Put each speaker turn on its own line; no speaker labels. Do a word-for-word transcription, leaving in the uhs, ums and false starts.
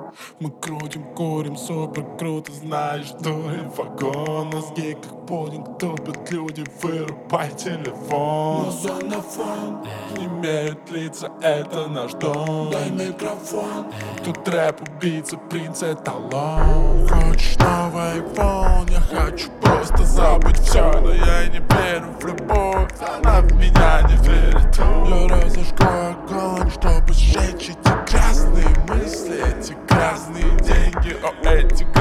Мы крутим, курим, супер круто, знаешь, дурим вагон. Мозги как пудинг, тупят люди, вырубай телефон.
Но зона фон
Не имеют лица, это наш дом.
Дай микрофон.
Тут рэп, убийца, принц, эталон. Хочешь новый айфон? Я хочу просто забыть все, но я не верю в любовь, она в меня не верит. Я разожгу огонь, чтобы сжечь эти красные мысли, эти грязные деньги, о, эти